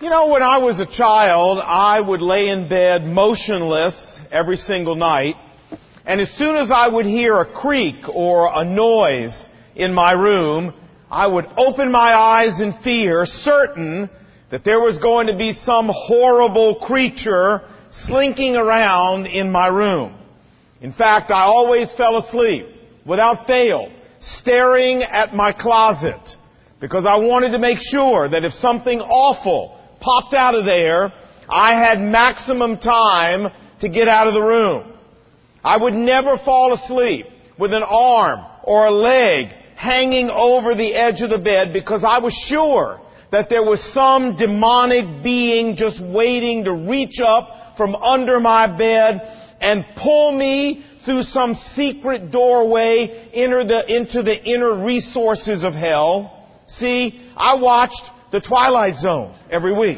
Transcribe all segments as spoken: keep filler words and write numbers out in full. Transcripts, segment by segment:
You know, when I was a child, I would lay in bed motionless every single night, and as soon as I would hear a creak or a noise in my room, I would open my eyes in fear, certain that there was going to be some horrible creature slinking around in my room. In fact, I always fell asleep, without fail, staring at my closet, because I wanted to make sure that if something awful popped out of there, I had maximum time to get out of the room. I would never fall asleep with an arm or a leg hanging over the edge of the bed, because I was sure that there was some demonic being just waiting to reach up from under my bed and pull me through some secret doorway into the, into the inner resources of hell. See, I watched The Twilight Zone every week.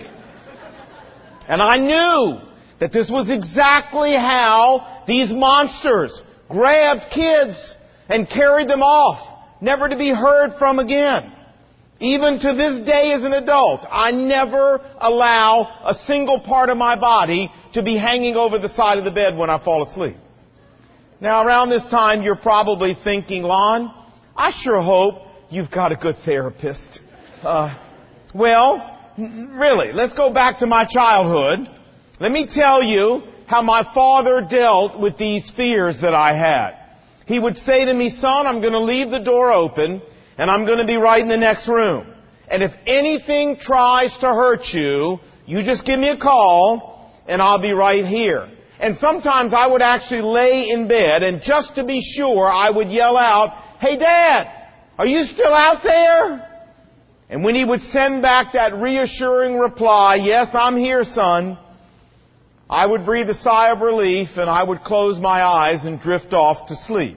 And I knew that this was exactly how these monsters grabbed kids and carried them off, never to be heard from again. Even to this day as an adult, I never allow a single part of my body to be hanging over the side of the bed when I fall asleep. Now, around this time, you're probably thinking, Lon, I sure hope you've got a good therapist. Uh, well, really, let's go back to my childhood. Let me tell you how my father dealt with these fears that I had. He would say to me, son, I'm going to leave the door open, and I'm going to be right in the next room. And if anything tries to hurt you, you just give me a call, and I'll be right here. And sometimes I would actually lay in bed, and just to be sure, I would yell out, hey, Dad, are you still out there? And when he would send back that reassuring reply, yes, I'm here, son, I would breathe a sigh of relief, and I would close my eyes and drift off to sleep.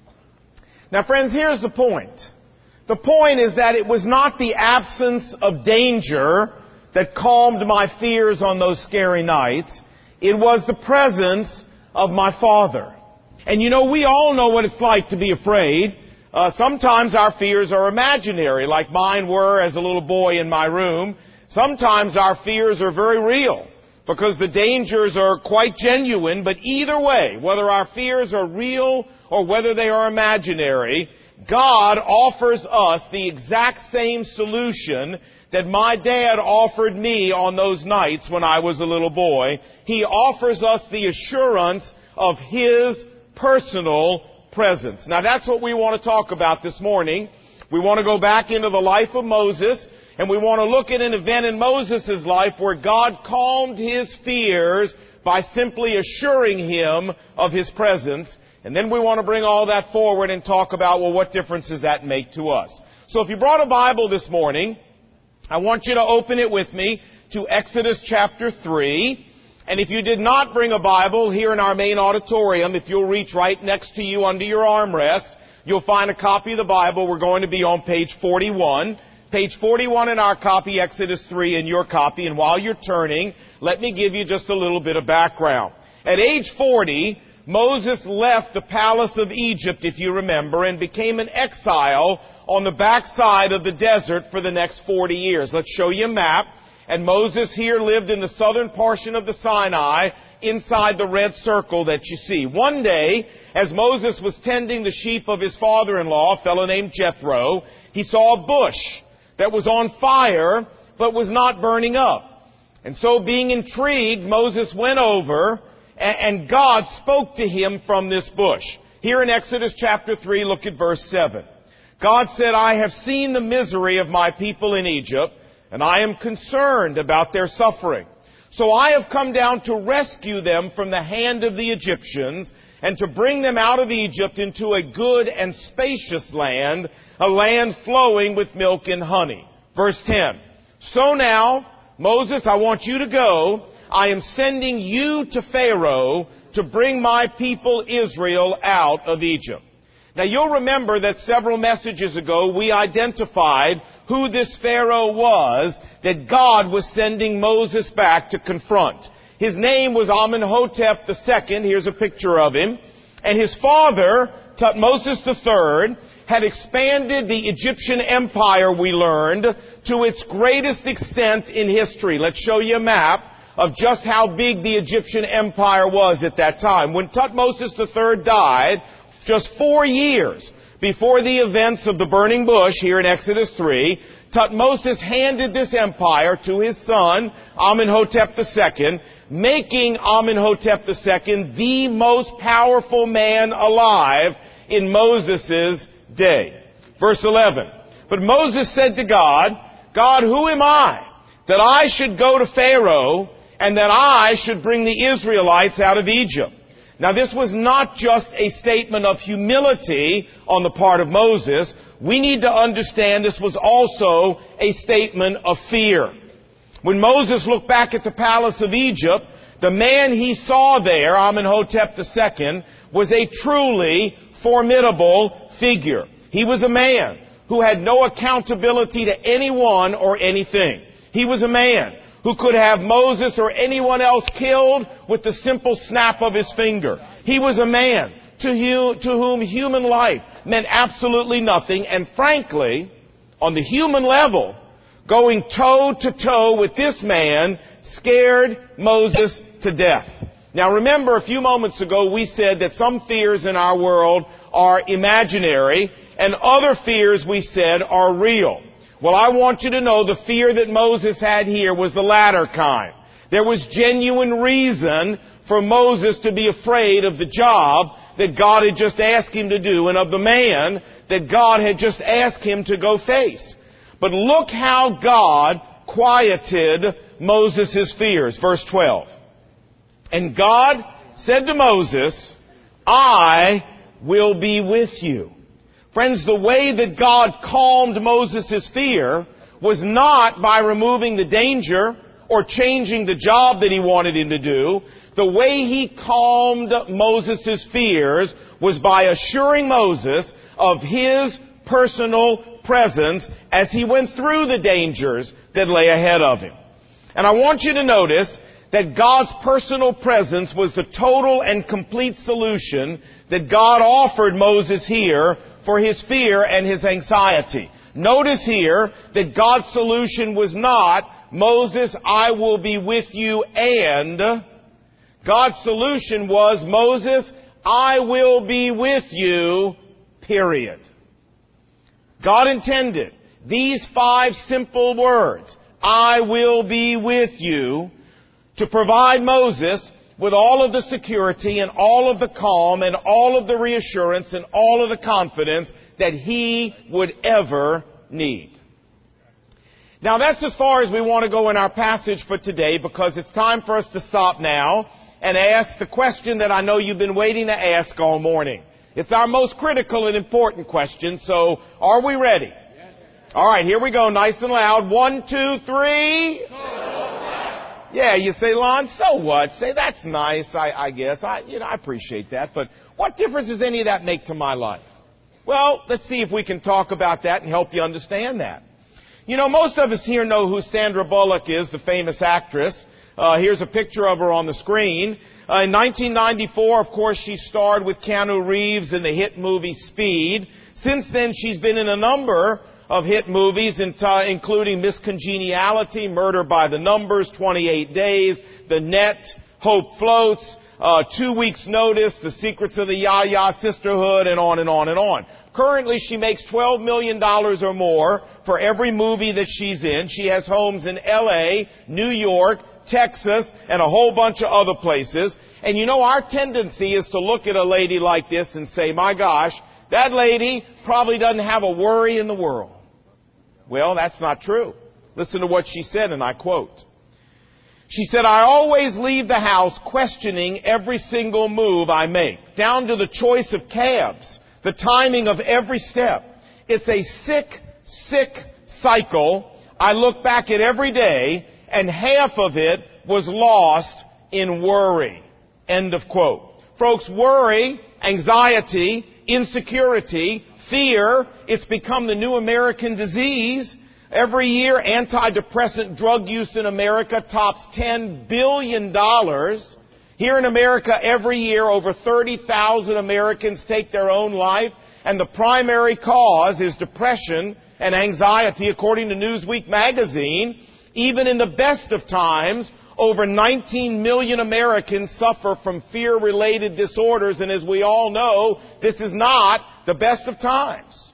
Now, friends, here's the point. The point is that it was not the absence of danger that calmed my fears on those scary nights. It was the presence of my Father. And you know, we all know what it's like to be afraid. Uh, sometimes our fears are imaginary, like mine were as a little boy in my room. Sometimes our fears are very real, because the dangers are quite genuine. But either way, whether our fears are real or whether they are imaginary, God offers us the exact same solution that my dad offered me on those nights when I was a little boy. He offers us the assurance of His personal presence. Now, that's what we want to talk about this morning. We want to go back into the life of Moses, and we want to look at an event in Moses' life where God calmed his fears by simply assuring him of His presence. And then we want to bring all that forward and talk about, well, what difference does that make to us? So if you brought a Bible this morning, I want you to open it with me to Exodus chapter three. And if you did not bring a Bible here in our main auditorium, if you'll reach right next to you under your armrest, you'll find a copy of the Bible. We're going to be on page forty-one. Page forty-one in our copy, Exodus three in your copy. And while you're turning, let me give you just a little bit of background. At age forty, Moses left the palace of Egypt, if you remember, and became an exile on the backside of the desert for the next forty years. Let's show you a map. And Moses here lived in the southern portion of the Sinai, inside the red circle that you see. One day, as Moses was tending the sheep of his father-in-law, a fellow named Jethro, he saw a bush that was on fire, but was not burning up. And so, being intrigued, Moses went over, and God spoke to him from this bush. Here in Exodus chapter three, look at verse seven. God said, I have seen the misery of my people in Egypt, and I am concerned about their suffering. So I have come down to rescue them from the hand of the Egyptians, and to bring them out of Egypt into a good and spacious land, a land flowing with milk and honey. Verse ten. So now, Moses, I want you to go. I am sending you to Pharaoh to bring my people Israel out of Egypt. Now, you'll remember that several messages ago we identified who this Pharaoh was that God was sending Moses back to confront. His name was Amenhotep the Second. Here's a picture of him. And his father, Tutmosis the Third, had expanded the Egyptian empire, we learned, to its greatest extent in history. Let's show you a map of just how big the Egyptian empire was at that time. When Thutmose the third died, just four years before the events of the burning bush here in Exodus three, Thutmose handed this empire to his son, Amenhotep the second, making Amenhotep the second the most powerful man alive in Moses' day. Verse eleven. But Moses said to God, God, who am I that I should go to Pharaoh and that I should bring the Israelites out of Egypt? Now this was not just a statement of humility on the part of Moses. We need to understand this was also a statement of fear. When Moses looked back at the palace of Egypt, the man he saw there, Amenhotep the second, was a truly formidable figure. He was a man who had no accountability to anyone or anything. He was a man who could have Moses or anyone else killed with the simple snap of his finger. He was a man to, hu- to whom human life meant absolutely nothing, and frankly, on the human level, going toe to toe with this man scared Moses to death. Now remember, a few moments ago we said that some fears in our world are imaginary, and other fears, we said, are real. Well, I want you to know the fear that Moses had here was the latter kind. There was genuine reason for Moses to be afraid of the job that God had just asked him to do and of the man that God had just asked him to go face. But look how God quieted Moses' fears. Verse twelve. And God said to Moses, I will be with you. Friends, the way that God calmed Moses' fear was not by removing the danger or changing the job that he wanted him to do. The way he calmed Moses' fears was by assuring Moses of his personal presence as he went through the dangers that lay ahead of him. And I want you to notice that God's personal presence was the total and complete solution that God offered Moses here for his fear and his anxiety. Notice here that God's solution was not, Moses, I will be with you, and God's solution was, Moses, I will be with you, period. God intended these five simple words, I will be with you, to provide Moses with all of the security and all of the calm and all of the reassurance and all of the confidence that he would ever need. Now that's as far as we want to go in our passage for today, because it's time for us to stop now and ask the question that I know you've been waiting to ask all morning. It's our most critical and important question, so are we ready? Yes. All right, here we go, nice and loud. One, two, three. Yeah, you say, Lon, so what? Say, that's nice, I, I guess. I, you know, I appreciate that. But what difference does any of that make to my life? Well, let's see if we can talk about that and help you understand that. You know, most of us here know who Sandra Bullock is, the famous actress. Uh, here's a picture of her on the screen. Uh, in nineteen ninety-four, of course, she starred with Keanu Reeves in the hit movie Speed. Since then, she's been in a number of hit movies, including Miss Congeniality, Murder by the Numbers, twenty-eight days, The Net, Hope Floats, uh, Two Weeks Notice, The Secrets of the Ya-Ya Sisterhood, and on and on and on. Currently, she makes twelve million dollars or more for every movie that she's in. She has homes in L A, New York, Texas, and a whole bunch of other places. And you know, our tendency is to look at a lady like this and say, my gosh, that lady probably doesn't have a worry in the world. Well, that's not true. Listen to what she said, and I quote. She said, I always leave the house questioning every single move I make, down to the choice of cabs, the timing of every step. It's a sick, sick cycle. I look back at every day, and half of it was lost in worry. End of quote. Folks, worry, anxiety, insecurity, fear, it's become the new American disease. Every year, antidepressant drug use in America tops ten billion dollars. Here in America, every year, over thirty thousand Americans take their own life. And the primary cause is depression and anxiety. According to Newsweek magazine, even in the best of times, over nineteen million Americans suffer from fear-related disorders. And as we all know, this is not the best of times.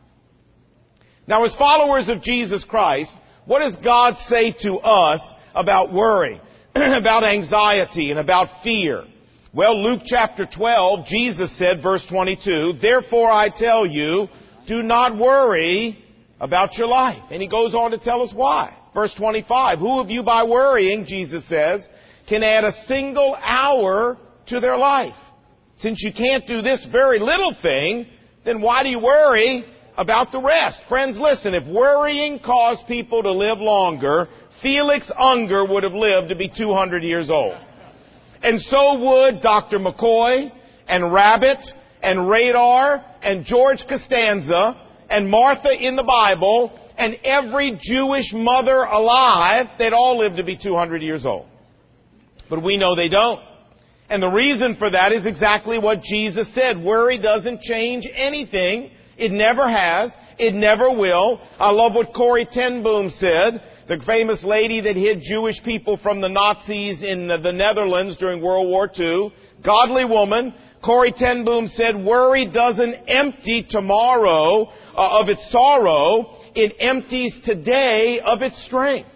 Now, as followers of Jesus Christ, what does God say to us about worry, about anxiety, and about fear? Well, Luke chapter twelve, Jesus said, verse twenty-two, "Therefore I tell you, do not worry about your life." And he goes on to tell us why. Verse twenty-five, "Who of you by worrying," Jesus says, "can add a single hour to their life? Since you can't do this very little thing, then why do you worry about the rest?" Friends, listen, if worrying caused people to live longer, Felix Unger would have lived to be two hundred years old. And so would Doctor McCoy, and Rabbit, and Radar, and George Costanza, and Martha in the Bible, and every Jewish mother alive. They'd all live to be two hundred years old. But we know they don't. And the reason for that is exactly what Jesus said. Worry doesn't change anything. It never has. It never will. I love what Corrie ten Boom said, the famous lady that hid Jewish people from the Nazis in the Netherlands during World War Two. Godly woman. Corrie ten Boom said, "Worry doesn't empty tomorrow uh, of its sorrow. It empties today of its strength."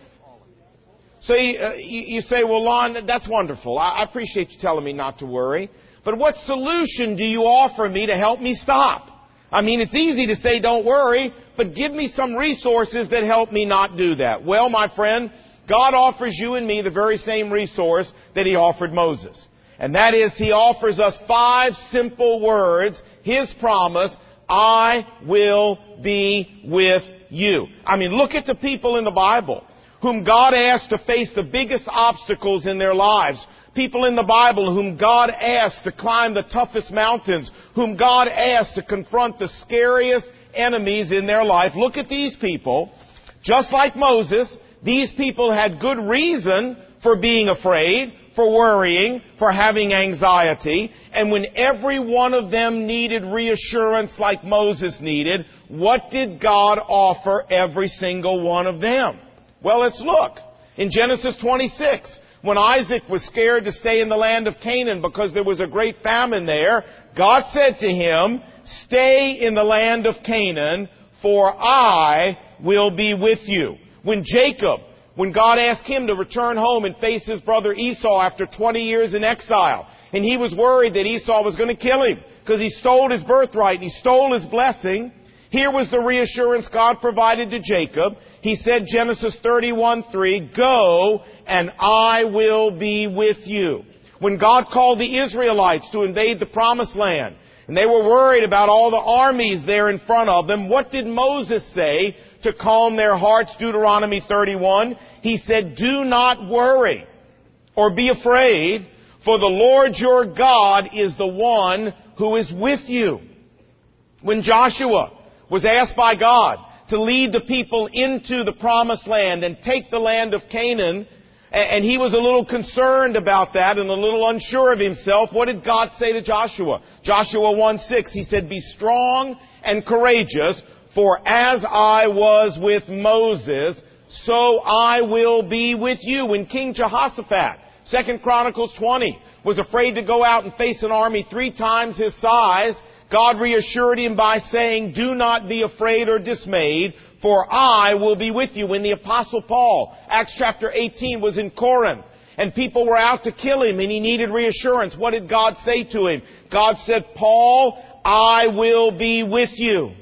So you, uh, you, you say, "Well, Lon, that's wonderful. I, I appreciate you telling me not to worry. But what solution do you offer me to help me stop? I mean, it's easy to say don't worry, but give me some resources that help me not do that." Well, my friend, God offers you and me the very same resource that He offered Moses. And that is, He offers us five simple words, His promise, "I will be with you." I mean, look at the people in the Bible whom God asked to face the biggest obstacles in their lives. People in the Bible whom God asked to climb the toughest mountains, whom God asked to confront the scariest enemies in their life. Look at these people. Just like Moses, these people had good reason for being afraid, for worrying, for having anxiety. And when every one of them needed reassurance like Moses needed, what did God offer every single one of them? Well, let's look. In Genesis twenty-six, when Isaac was scared to stay in the land of Canaan because there was a great famine there, God said to him, "Stay in the land of Canaan, for I will be with you." When Jacob, when God asked him to return home and face his brother Esau after twenty years in exile, and he was worried that Esau was going to kill him because he stole his birthright and he stole his blessing, here was the reassurance God provided to Jacob. He said, Genesis thirty-one three, "Go, and I will be with you." When God called the Israelites to invade the Promised Land, and they were worried about all the armies there in front of them, what did Moses say to calm their hearts? Deuteronomy thirty-one. He said, "Do not worry or be afraid, for the Lord your God is the one who is with you." When Joshua was asked by God to lead the people into the Promised Land and take the land of Canaan, and he was a little concerned about that and a little unsure of himself, what did God say to Joshua? Joshua one six, He said, "Be strong and courageous, for as I was with Moses, so I will be with you." When King Jehoshaphat, Second Chronicles twenty, was afraid to go out and face an army three times his size, God reassured him by saying, "Do not be afraid or dismayed, for I will be with you." When the Apostle Paul, Acts chapter eighteen, was in Corinth, and people were out to kill him, and he needed reassurance, what did God say to him? God said, "Paul, I will be with you."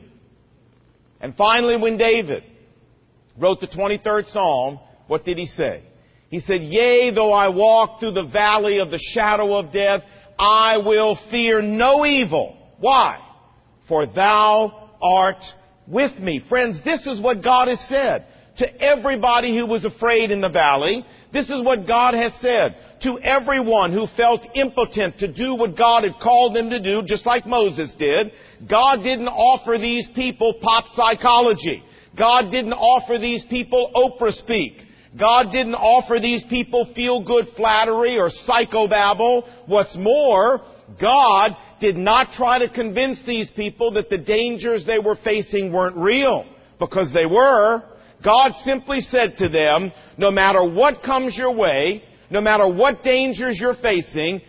And finally, when David wrote the twenty-third Psalm, what did he say? He said, "Yea, though I walk through the valley of the shadow of death, I will fear no evil." Why? "For thou art with me." Friends, this is what God has said to everybody who was afraid in the valley. This is what God has said to everyone who felt impotent to do what God had called them to do, just like Moses did. God didn't offer these people pop psychology. God didn't offer these people Oprah speak. God didn't offer these people feel-good flattery or psychobabble. What's more, God did not try to convince these people that the dangers they were facing weren't real, because they were. God simply said to them, no matter what comes your way, no matter what dangers you're facing,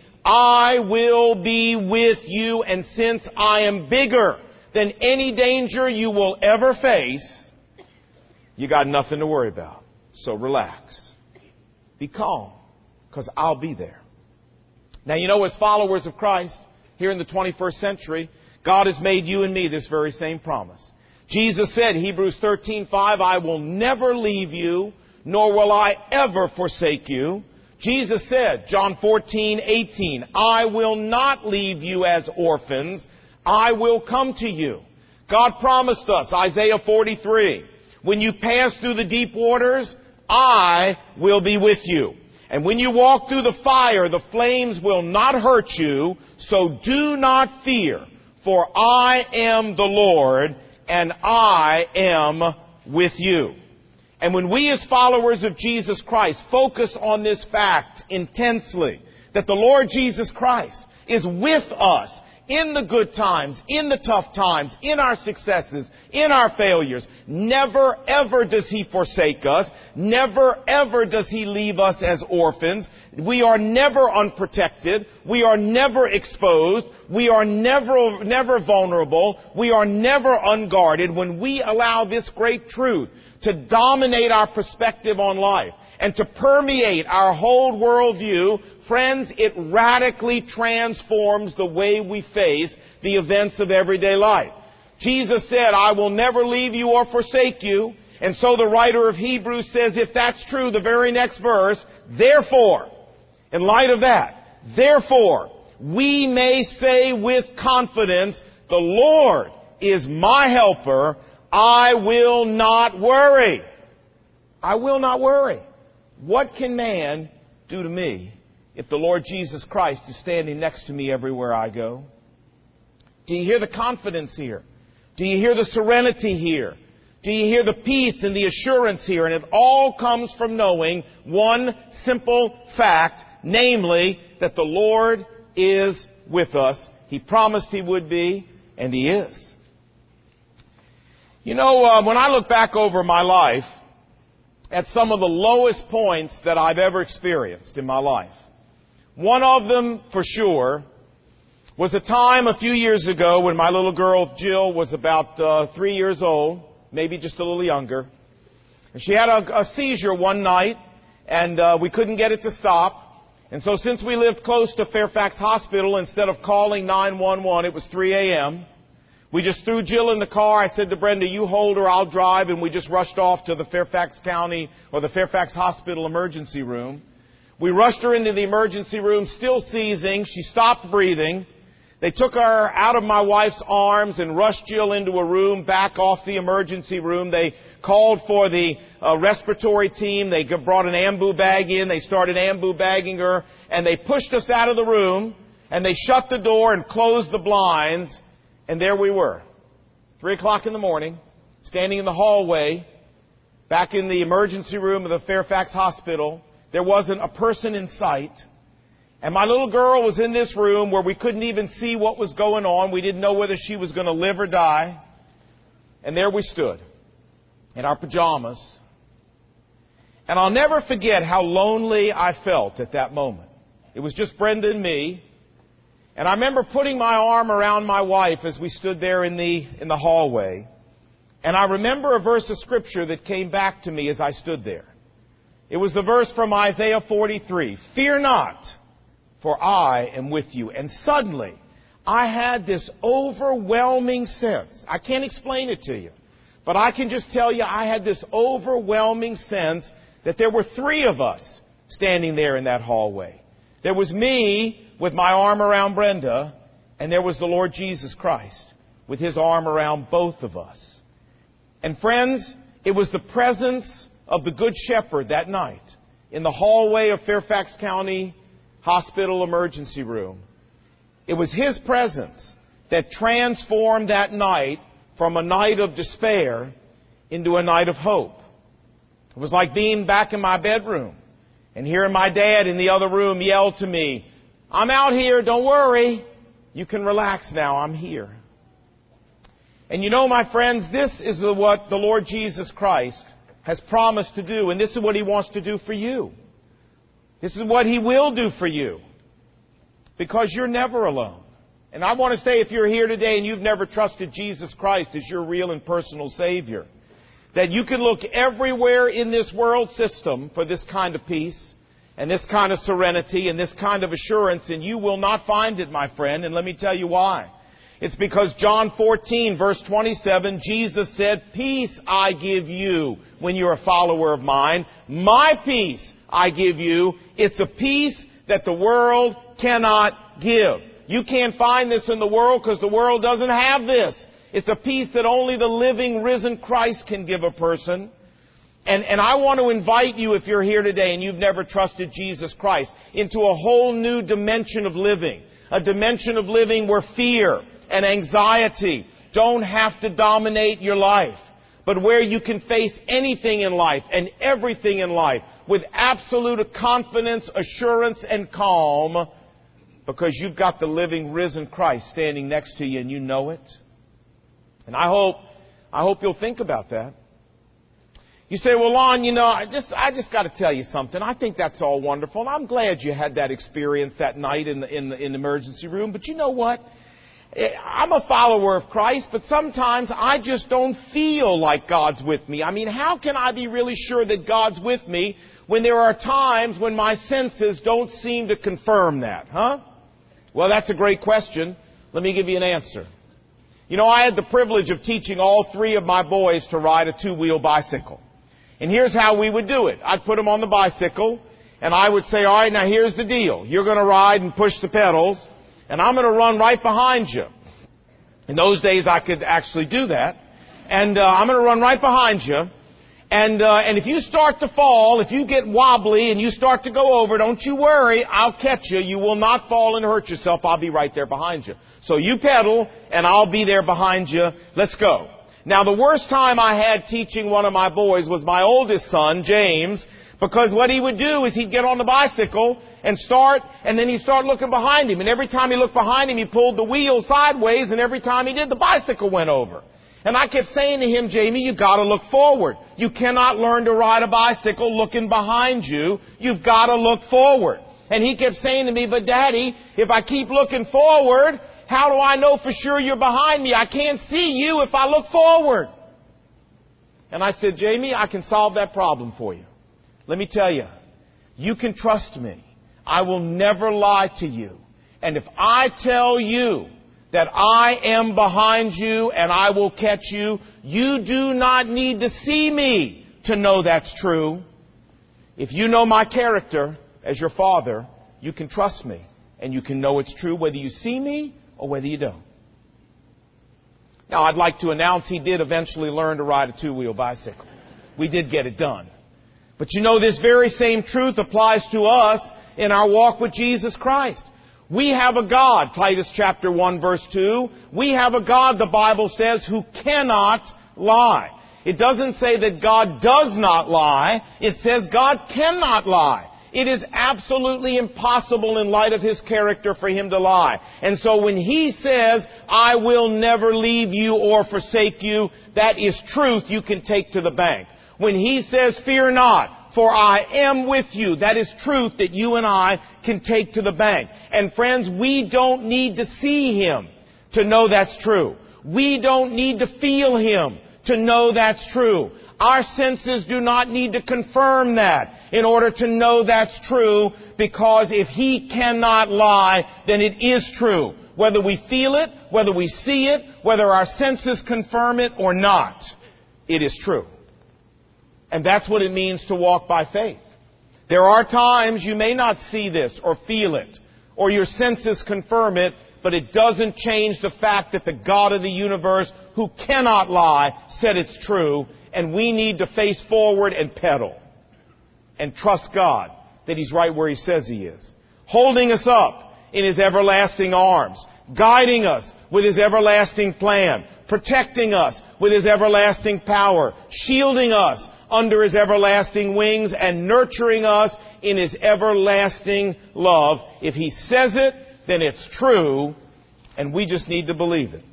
I will be with you, and since I am bigger than any danger you will ever face, you got nothing to worry about. So relax. Be calm, because I'll be there. Now, you know, as followers of Christ, here in the twenty-first century, God has made you and me this very same promise. Jesus said, Hebrews thirteen five, I will never leave you, nor will I ever forsake you. Jesus said, John fourteen eighteen, I will not leave you as orphans. I will come to you. God promised us, Isaiah forty-three, when you pass through the deep waters, I will be with you. And when you walk through the fire, the flames will not hurt you. So do not fear, for I am the Lord, and I am with you. And when we as followers of Jesus Christ focus on this fact intensely, that the Lord Jesus Christ is with us in the good times, in the tough times, in our successes, in our failures, never ever does He forsake us. Never ever does He leave us as orphans. We are never unprotected. We are never exposed. We are never, never vulnerable. We are never unguarded when we allow this great truth to dominate our perspective on life and to permeate our whole worldview. Friends, it radically transforms the way we face the events of everyday life. Jesus said, I will never leave you or forsake you. And so the writer of Hebrews says, if that's true, the very next verse, therefore, in light of that, therefore, we may say with confidence, the Lord is my helper. I will not worry. I will not worry. What can man do to me if the Lord Jesus Christ is standing next to me everywhere I go? Do you hear the confidence here? Do you hear the serenity here? Do you hear the peace and the assurance here? And it all comes from knowing one simple fact, namely that the Lord is with us. He promised He would be, and He is. You know, uh, when I look back over my life at some of the lowest points that I've ever experienced in my life, one of them, for sure, was a time a few years ago when my little girl, Jill, was about uh, three years old, maybe just a little younger. And she had a, a seizure one night, and uh, we couldn't get it to stop. And so since we lived close to Fairfax Hospital, instead of calling nine one one, it was three a.m., we just threw Jill in the car. I said to Brenda, you hold her, I'll drive. And we just rushed off to the Fairfax County or the Fairfax Hospital emergency room. We rushed her into the emergency room, still seizing. She stopped breathing. They took her out of my wife's arms and rushed Jill into a room back off the emergency room. They called for the uh, respiratory team. They brought an ambu bag in. They started ambu bagging her. And they pushed us out of the room. And they shut the door and closed the blinds. And there we were, three o'clock in the morning, standing in the hallway, back in the emergency room of the Fairfax Hospital. There wasn't a person in sight. And my little girl was in this room where we couldn't even see what was going on. We didn't know whether she was going to live or die. And there we stood, in our pajamas. And I'll never forget how lonely I felt at that moment. It was just Brenda and me. And I remember putting my arm around my wife as we stood there in the, in the hallway. And I remember a verse of Scripture that came back to me as I stood there. It was the verse from Isaiah forty-three. Fear not, for I am with you. And suddenly, I had this overwhelming sense. I can't explain it to you. But I can just tell you I had this overwhelming sense that there were three of us standing there in that hallway. There was me with my arm around Brenda, and there was the Lord Jesus Christ with His arm around both of us. And friends, it was the presence of the Good Shepherd that night in the hallway of Fairfax County Hospital emergency room. It was His presence that transformed that night from a night of despair into a night of hope. It was like being back in my bedroom and hearing my dad in the other room yell to me, I'm out here, don't worry. You can relax now. I'm here. And you know, my friends, this is the, what the Lord Jesus Christ has promised to do. And this is what He wants to do for you. This is what He will do for you. Because you're never alone. And I want to say, if you're here today and you've never trusted Jesus Christ as your real and personal Savior, that you can look everywhere in this world system for this kind of peace and this kind of serenity and this kind of assurance, and you will not find it, my friend. And let me tell you why. It's because John fourteen, verse twenty-seven, Jesus said, "Peace I give you," when you're a follower of mine. "My peace I give you." It's a peace that the world cannot give. You can't find this in the world because the world doesn't have this. It's a peace that only the living, risen Christ can give a person. And, and I want to invite you, if you're here today and you've never trusted Jesus Christ, into a whole new dimension of living. A dimension of living where fear and anxiety don't have to dominate your life, but where you can face anything in life and everything in life with absolute confidence, assurance, and calm, because you've got the living, risen Christ standing next to you and you know it. And I hope, I hope you'll think about that. You say, "Well, Lon, you know, I just, I just got to tell you something. I think that's all wonderful, and I'm glad you had that experience that night in the, in the, in the emergency room. But you know what? I'm a follower of Christ, but sometimes I just don't feel like God's with me. I mean, how can I be really sure that God's with me when there are times when my senses don't seem to confirm that, huh?" Well, that's a great question. Let me give you an answer. You know, I had the privilege of teaching all three of my boys to ride a two-wheel bicycle. And here's how we would do it. I'd put them on the bicycle, and I would say, "All right, now here's the deal. You're going to ride and push the pedals, and I'm going to run right behind you." In those days, I could actually do that. And uh, I'm going to run right behind you. And uh, and if you start to fall, if you get wobbly and you start to go over, don't you worry. I'll catch you. You will not fall and hurt yourself. I'll be right there behind you. So you pedal, and I'll be there behind you. Let's go. Now, the worst time I had teaching one of my boys was my oldest son, James, because what he would do is he'd get on the bicycle and start, and then he'd start looking behind him. And every time he looked behind him, he pulled the wheel sideways, and every time he did, the bicycle went over. And I kept saying to him, "Jamie, you've got to look forward. You cannot learn to ride a bicycle looking behind you. You've got to look forward." And he kept saying to me, "But Daddy, if I keep looking forward, how do I know for sure you're behind me? I can't see you if I look forward." And I said, "Jamie, I can solve that problem for you. Let me tell you, you can trust me. I will never lie to you. And if I tell you that I am behind you and I will catch you, you do not need to see me to know that's true. If you know my character as your father, you can trust me and you can know it's true whether you see me or whether you don't." Now, I'd like to announce he did eventually learn to ride a two-wheel bicycle. We did get it done. But you know, this very same truth applies to us in our walk with Jesus Christ. We have a God, Titus chapter one, verse two. We have a God, the Bible says, who cannot lie. It doesn't say that God does not lie. It says God cannot lie. It is absolutely impossible in light of His character for Him to lie. And so when He says, "I will never leave you or forsake you," that is truth you can take to the bank. When He says, "Fear not, for I am with you," that is truth that you and I can take to the bank. And friends, we don't need to see Him to know that's true. We don't need to feel Him to know that's true. Our senses do not need to confirm that in order to know that's true, because if He cannot lie, then it is true. Whether we feel it, whether we see it, whether our senses confirm it or not, it is true. And that's what it means to walk by faith. There are times you may not see this or feel it, or your senses confirm it, but it doesn't change the fact that the God of the universe, who cannot lie, said it's true, and we need to face forward and pedal and trust God that He's right where He says He is, holding us up in His everlasting arms, guiding us with His everlasting plan, protecting us with His everlasting power, shielding us under His everlasting wings, and nurturing us in His everlasting love. If He says it, then it's true, And we just need to believe it.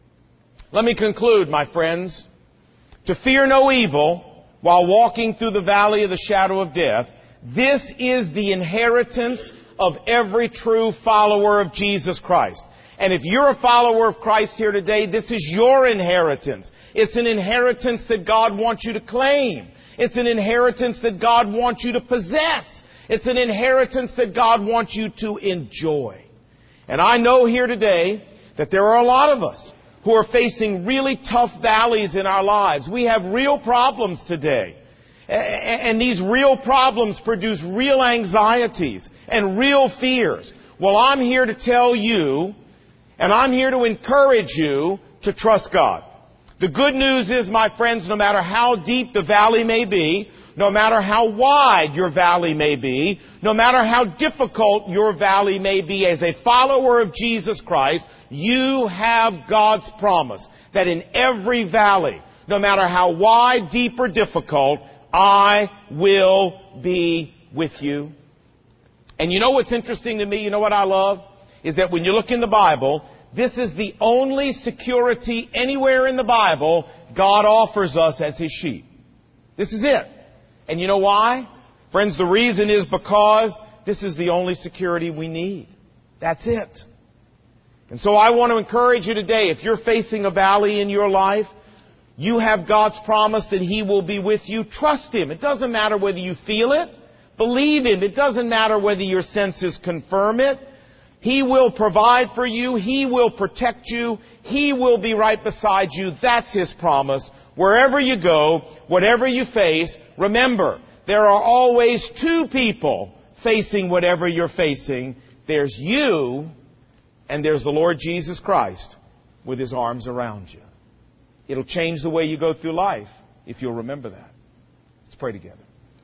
Let me conclude, my friends. To fear no evil while walking through the valley of the shadow of death, this is the inheritance of every true follower of Jesus Christ. And if you're a follower of Christ here today, this is your inheritance. It's an inheritance that God wants you to claim. It's an inheritance that God wants you to possess. It's an inheritance that God wants you to enjoy. And I know here today that there are a lot of us who are facing really tough valleys in our lives. We have real problems today. And these real problems produce real anxieties and real fears. Well, I'm here to tell you, and I'm here to encourage you to trust God. The good news is, my friends, no matter how deep the valley may be, no matter how wide your valley may be, no matter how difficult your valley may be, as a follower of Jesus Christ, you have God's promise that in every valley, no matter how wide, deep, or difficult, I will be with you. And you know what's interesting to me? You know what I love? Is that when you look in the Bible, this is the only security anywhere in the Bible God offers us as His sheep. This is it. And you know why? Friends, the reason is because this is the only security we need. That's it. And so I want to encourage you today, if you're facing a valley in your life, you have God's promise that He will be with you. Trust Him. It doesn't matter whether you feel it. Believe Him. It doesn't matter whether your senses confirm it. He will provide for you. He will protect you. He will be right beside you. That's His promise. Wherever you go, whatever you face, remember, there are always two people facing whatever you're facing. There's you, and there's the Lord Jesus Christ with His arms around you. It'll change the way you go through life if you'll remember that. Let's pray together.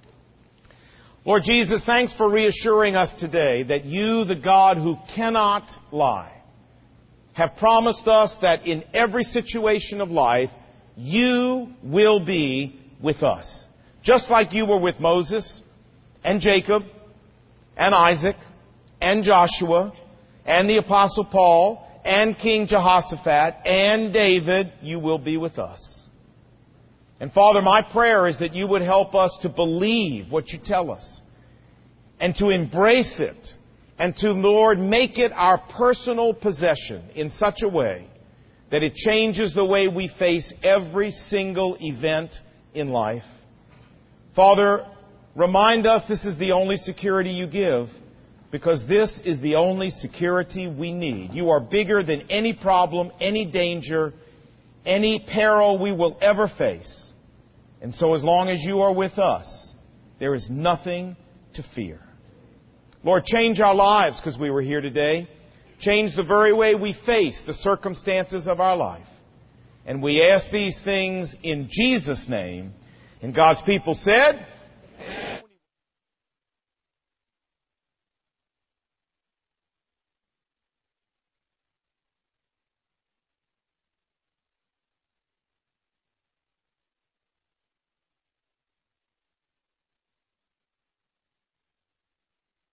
Lord Jesus, thanks for reassuring us today that you, the God who cannot lie, have promised us that in every situation of life, you will be with us. Just like you were with Moses and Jacob and Isaac and Joshua and the Apostle Paul and King Jehoshaphat and David, you will be with us. And Father, my prayer is that you would help us to believe what you tell us and to embrace it and to, Lord, make it our personal possession in such a way that it changes the way we face every single event in life. Father, remind us this is the only security you give, because this is the only security we need. You are bigger than any problem, any danger, any peril we will ever face. And so as long as you are with us, there is nothing to fear. Lord, change our lives because we were here today. Change the very way we face the circumstances of our life. And we ask these things in Jesus' name. And God's people said,